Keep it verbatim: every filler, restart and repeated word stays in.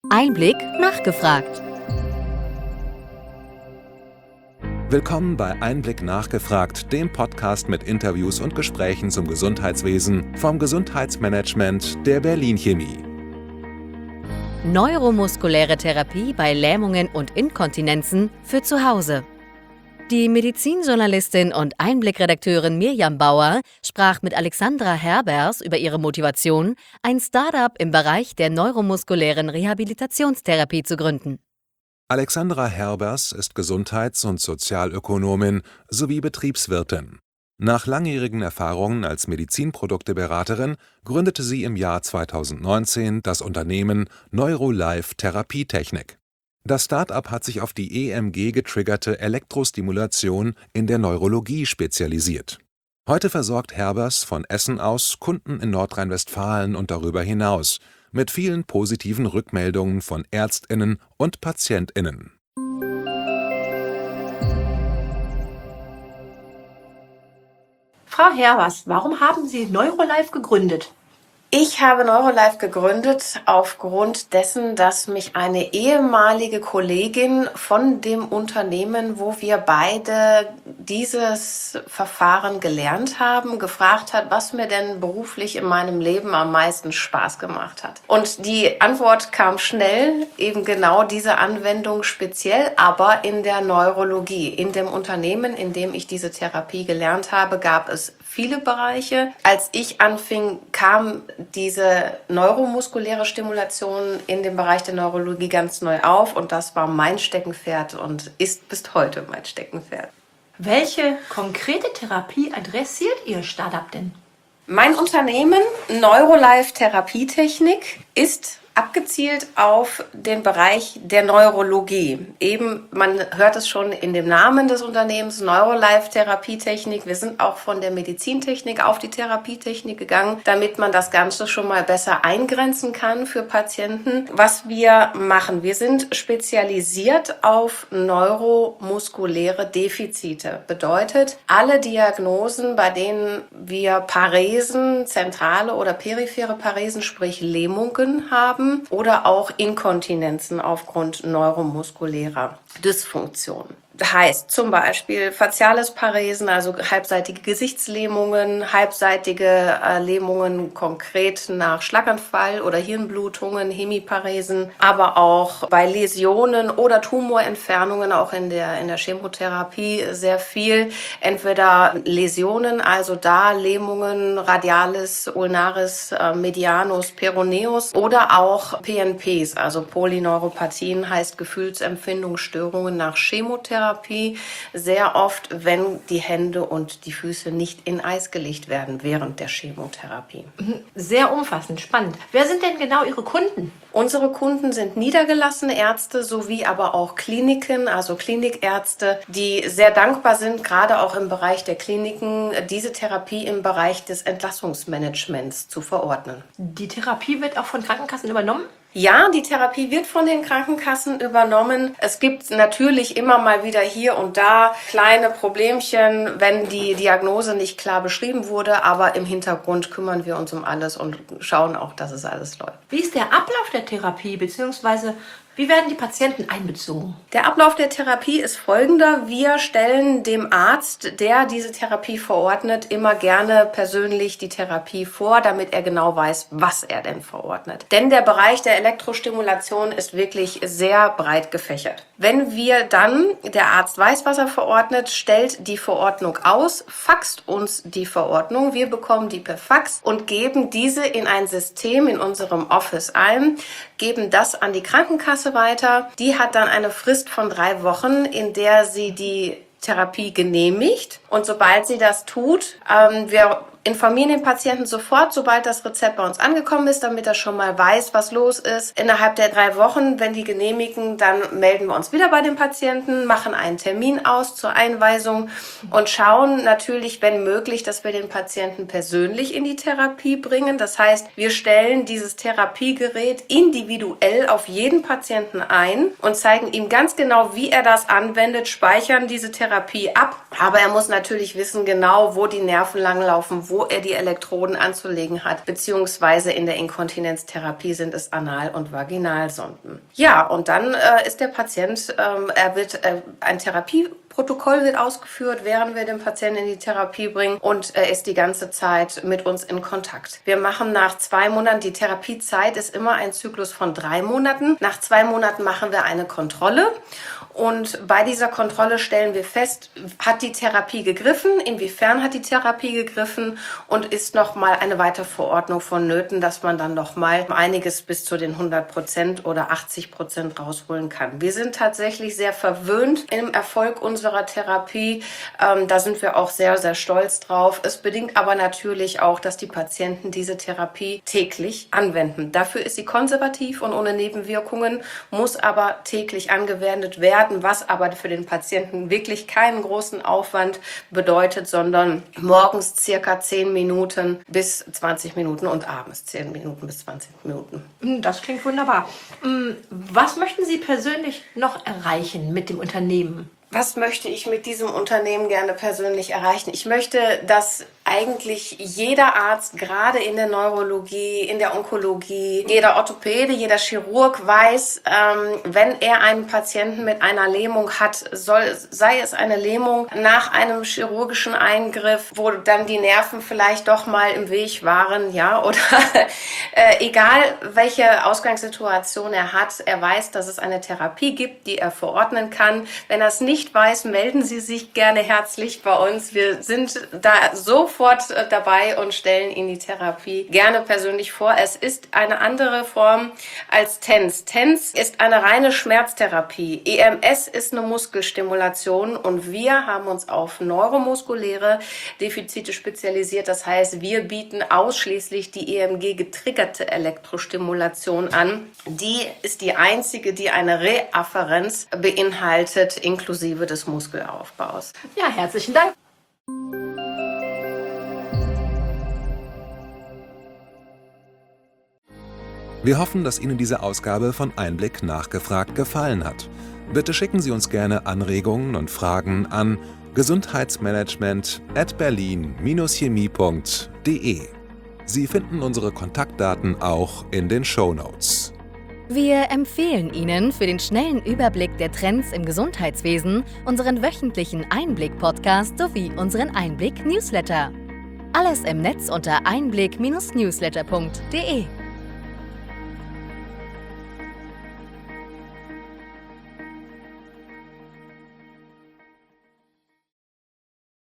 Einblick nachgefragt. Willkommen bei Einblick nachgefragt, dem Podcast mit Interviews und Gesprächen zum Gesundheitswesen vom Gesundheitsmanagement der Berlin Chemie. Neuromuskuläre Therapie bei Lähmungen und Inkontinenzen für zu Hause. Die Medizinjournalistin und Einblick-Redakteurin Mirjam Bauer sprach mit Alexandra Herbers über ihre Motivation, ein Start-up im Bereich der neuromuskulären Rehabilitationstherapie zu gründen. Alexandra Herbers ist Gesundheits- und Sozialökonomin sowie Betriebswirtin. Nach langjährigen Erfahrungen als Medizinprodukteberaterin gründete sie im Jahr zweitausendneunzehn das Unternehmen Neurolife Therapietechnik. Das Start-up hat sich auf die E M G-getriggerte Elektrostimulation in der Neurologie spezialisiert. Heute versorgt Herbers von Essen aus Kunden in Nordrhein-Westfalen und darüber hinaus mit vielen positiven Rückmeldungen von ÄrztInnen und PatientInnen. Frau Herbers, warum haben Sie Neurolife gegründet? Ich habe Neurolife gegründet aufgrund dessen, dass mich eine ehemalige Kollegin von dem Unternehmen, wo wir beide dieses Verfahren gelernt haben, gefragt hat, was mir denn beruflich in meinem Leben am meisten Spaß gemacht hat. Und die Antwort kam schnell, eben genau diese Anwendung speziell, aber in der Neurologie. In dem Unternehmen, in dem ich diese Therapie gelernt habe, gab es viele Bereiche. Als ich anfing, kam diese neuromuskuläre Stimulation in dem Bereich der Neurologie ganz neu auf und das war mein Steckenpferd und ist bis heute mein Steckenpferd. Welche konkrete Therapie adressiert Ihr Startup denn? Mein Unternehmen Neurolife Therapietechnik ist abgezielt auf den Bereich der Neurologie. Eben, man hört es schon in dem Namen des Unternehmens, Neurolife Therapietechnik. Wir sind auch von der Medizintechnik auf die Therapietechnik gegangen, damit man das Ganze schon mal besser eingrenzen kann für Patienten. Was wir machen, wir sind spezialisiert auf neuromuskuläre Defizite. Bedeutet, alle Diagnosen, bei denen wir Paresen, zentrale oder periphere Paresen, sprich Lähmungen haben, oder auch Inkontinenzen aufgrund neuromuskulärer Dysfunktion. Das heißt zum Beispiel faciales Paresen, also halbseitige Gesichtslähmungen, halbseitige äh, Lähmungen konkret nach Schlaganfall oder Hirnblutungen, Hemiparesen, aber auch bei Läsionen oder Tumorentfernungen, auch in der, in der Chemotherapie sehr viel. Entweder Läsionen, also da Lähmungen, Radialis, Ulnaris, äh, Medianus, Peroneus oder auch P N Ps, also Polyneuropathien, heißt Gefühlsempfindungsstörungen nach Chemotherapie. Sehr oft, wenn die Hände und die Füße nicht in Eis gelegt werden während der Chemotherapie. Sehr umfassend, spannend. Wer sind denn genau Ihre Kunden? Unsere Kunden sind niedergelassene Ärzte sowie aber auch Kliniken, also Klinikärzte, die sehr dankbar sind, gerade auch im Bereich der Kliniken, diese Therapie im Bereich des Entlassungsmanagements zu verordnen. Die Therapie wird auch von Krankenkassen übernommen? Ja, die Therapie wird von den Krankenkassen übernommen. Es gibt natürlich immer mal wieder hier und da kleine Problemchen, wenn die Diagnose nicht klar beschrieben wurde, aber im Hintergrund kümmern wir uns um alles und schauen auch, dass es alles läuft. Wie ist der Ablauf der Therapie, beziehungsweise wie werden die Patienten einbezogen? Der Ablauf der Therapie ist folgender. Wir stellen dem Arzt, der diese Therapie verordnet, immer gerne persönlich die Therapie vor, damit er genau weiß, was er denn verordnet. Denn der Bereich der Elektrostimulation ist wirklich sehr breit gefächert. Wenn wir dann, der Arzt weiß, was er verordnet, stellt die Verordnung aus, faxt uns die Verordnung. Wir bekommen die per Fax und geben diese in ein System in unserem Office ein, geben das an die Krankenkasse weiter. Die hat dann eine Frist von drei Wochen, in der sie die Therapie genehmigt. Und sobald sie das tut, ähm, wir informieren den Patienten sofort, sobald das Rezept bei uns angekommen ist, damit er schon mal weiß, was los ist. Innerhalb der drei Wochen, wenn die genehmigen, dann melden wir uns wieder bei dem Patienten, machen einen Termin aus zur Einweisung und schauen natürlich, wenn möglich, dass wir den Patienten persönlich in die Therapie bringen. Das heißt, wir stellen dieses Therapiegerät individuell auf jeden Patienten ein und zeigen ihm ganz genau, wie er das anwendet, speichern diese Therapie ab. Aber er muss natürlich wissen genau, wo die Nerven langlaufen, wo wo er die Elektroden anzulegen hat, beziehungsweise in der Inkontinenztherapie sind es Anal- und Vaginalsonden. Ja, und dann äh, ist der Patient, ähm, er wird äh, ein Therapieprotokoll wird ausgeführt, während wir den Patienten in die Therapie bringen, und er ist die ganze Zeit mit uns in Kontakt. Wir machen nach zwei Monaten, die Therapiezeit ist immer ein Zyklus von drei Monaten. Nach zwei Monaten machen wir eine Kontrolle. Und bei dieser Kontrolle stellen wir fest, hat die Therapie gegriffen, inwiefern hat die Therapie gegriffen und ist nochmal eine Weiterverordnung vonnöten, dass man dann nochmal einiges bis zu den hundert Prozent oder achtzig Prozent rausholen kann. Wir sind tatsächlich sehr verwöhnt im Erfolg unserer Therapie. Ähm, da sind wir auch sehr, sehr stolz drauf. Es bedingt aber natürlich auch, dass die Patienten diese Therapie täglich anwenden. Dafür ist sie konservativ und ohne Nebenwirkungen, muss aber täglich angewendet werden, was aber für den Patienten wirklich keinen großen Aufwand bedeutet, sondern morgens circa zehn Minuten bis zwanzig Minuten und abends zehn Minuten bis zwanzig Minuten. Das klingt wunderbar. Was möchten Sie persönlich noch erreichen mit dem Unternehmen? Was möchte ich mit diesem Unternehmen gerne persönlich erreichen? Ich möchte, dass eigentlich jeder Arzt, gerade in der Neurologie, in der Onkologie, jeder Orthopäde, jeder Chirurg weiß, ähm, wenn er einen Patienten mit einer Lähmung hat, soll, sei es eine Lähmung nach einem chirurgischen Eingriff, wo dann die Nerven vielleicht doch mal im Weg waren, ja, oder äh, egal welche Ausgangssituation er hat, er weiß, dass es eine Therapie gibt, die er verordnen kann. Wenn er es nicht weiß, melden Sie sich gerne herzlich bei uns. Wir sind da sofort dabei und stellen Ihnen die Therapie gerne persönlich vor. Es ist eine andere Form als T E N S. T E N S ist eine reine Schmerztherapie. E M S ist eine Muskelstimulation und wir haben uns auf neuromuskuläre Defizite spezialisiert. Das heißt, wir bieten ausschließlich die E M G-getriggerte Elektrostimulation an. Die ist die einzige, die eine Reafferenz beinhaltet, inklusive des Muskelaufbaus. Ja, herzlichen Dank. Wir hoffen, dass Ihnen diese Ausgabe von Einblick nachgefragt gefallen hat. Bitte schicken Sie uns gerne Anregungen und Fragen an gesundheitsmanagement at berlin chemie punkt de. Sie finden unsere Kontaktdaten auch in den Shownotes. Wir empfehlen Ihnen für den schnellen Überblick der Trends im Gesundheitswesen unseren wöchentlichen Einblick-Podcast sowie unseren Einblick-Newsletter. Alles im Netz unter einblick Bindestrich newsletter punkt de.